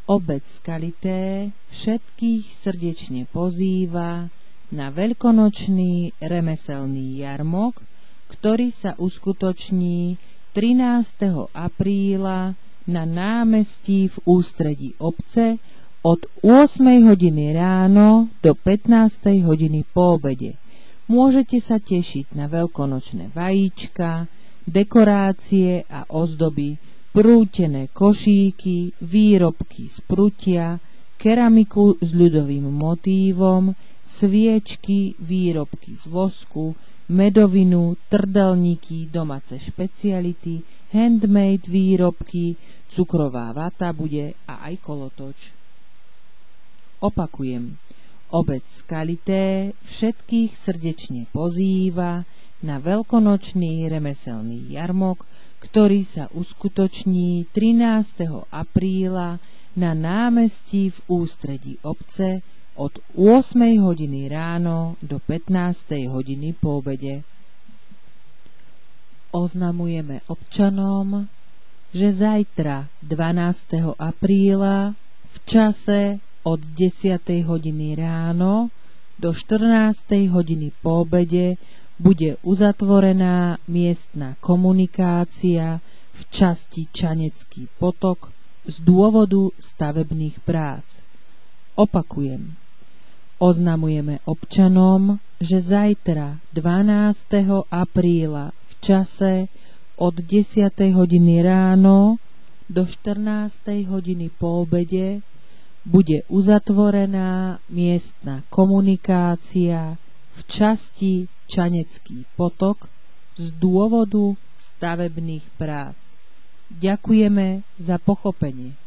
Obec Skalité všetkých srdečne pozýva na veľkonočný remeselný jarmok, ktorý sa uskutoční 13. apríla na námestí v ústredí obce od 8 hodiny ráno do 15 hodiny po obede. Môžete sa tešiť na veľkonočné vajíčka, dekorácie a ozdoby, prútené košíky, výrobky z prutia, keramiku s ľudovým motívom, sviečky, výrobky z vosku, medovinu, trdelníky, domáce špeciality, handmade výrobky, cukrová vata bude a aj kolotoč. Opakujem, obec Skalité všetkých srdečne pozýva na veľkonočný remeselný jarmok, ktorý sa uskutoční 13. apríla na námestí v ústredí obce od 8 hodiny ráno do 15 hodiny po obede. Oznamujeme občanom, že zajtra 12. apríla v čase od 10 hodiny ráno do 14 hodiny po obede bude uzatvorená miestna komunikácia v časti Čanecký potok z dôvodu stavebných prác. Opakujem, oznamujeme občanom, že zajtra 12. apríla v čase od 10. hodiny ráno do 14. hodiny po obede bude uzatvorená miestna komunikácia v časti Čanecký potok z dôvodu stavebných prác. Ďakujeme za pochopenie.